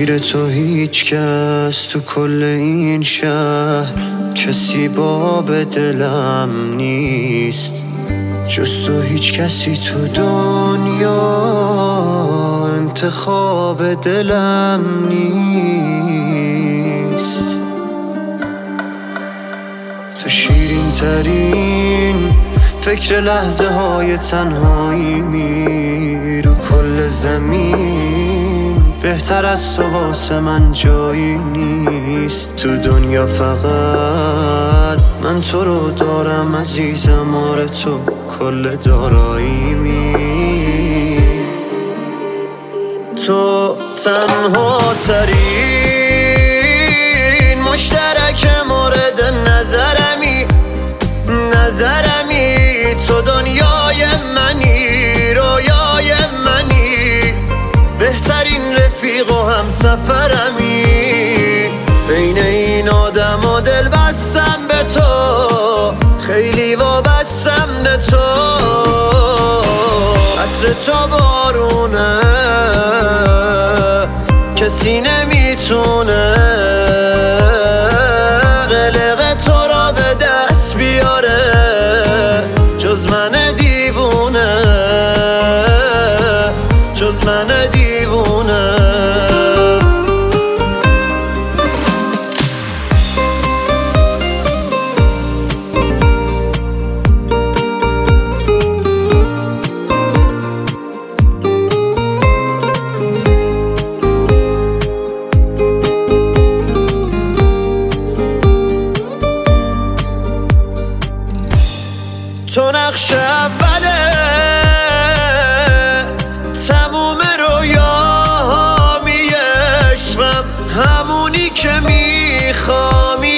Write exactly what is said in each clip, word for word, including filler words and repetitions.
غیر تو هیچ کس تو کل این شهر کسی باب دلم نیست، جز تو هیچ کسی تو دنیا انتخاب دلم نیست. تو شیرین ترین فکر لحظه های تنهایی می رو کل زمین، بهتر از تو واسه من جایی نیست. تو دنیا فقط من تو رو دارم عزیزم، آره تو کل دارایی می. تو تنها ترین مشترک مورد نظرمی نظرمی تو دنیای منی، رویای منی، بهترین رفیق و هم سفرمی. بین این آدم و دل بستم به تو، خیلی وابستم به تو. عطر تو بارونه کسی نمیتونه قلق تو را به دست بیاره جز من دیوونه، جز من دیوونه. تو نقش اوله تموم رویاهامی عشقم، همونی که میخوامی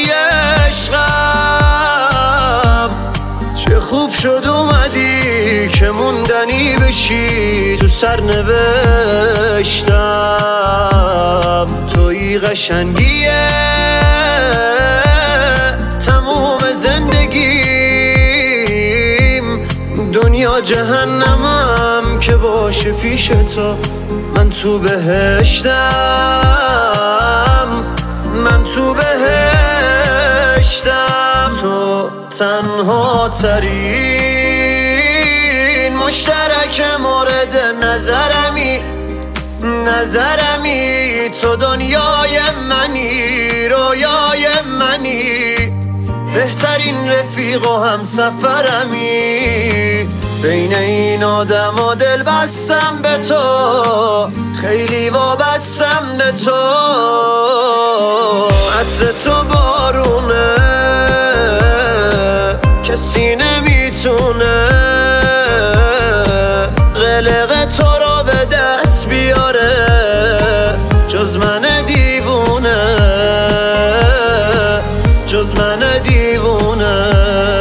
عشقم. چه خوب شد اومدی که موندنی بشی تو سرنوشتم. توی قشنگیه تموم زندگی، دنیا جهنمم که باشه پیش تو. من تو بهشتم، من تو بهشتم. تو تنها ترین مشترک مورد نظرمی نظرمی تو دنیای منی، رویای منی، بهترین رفیق و هم سفرمی. بین این آدم و دل بستم به تو، خیلی وابستم به تو. عطر تو بارونه کسی نمیتونه قلق تو را به دست بیاره جز من دیوونه، جز من دیوونه.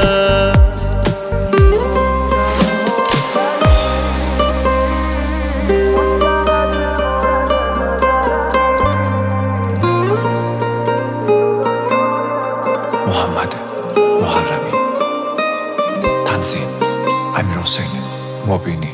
محمد محرمی، تنظیم امیرحسین مبینی.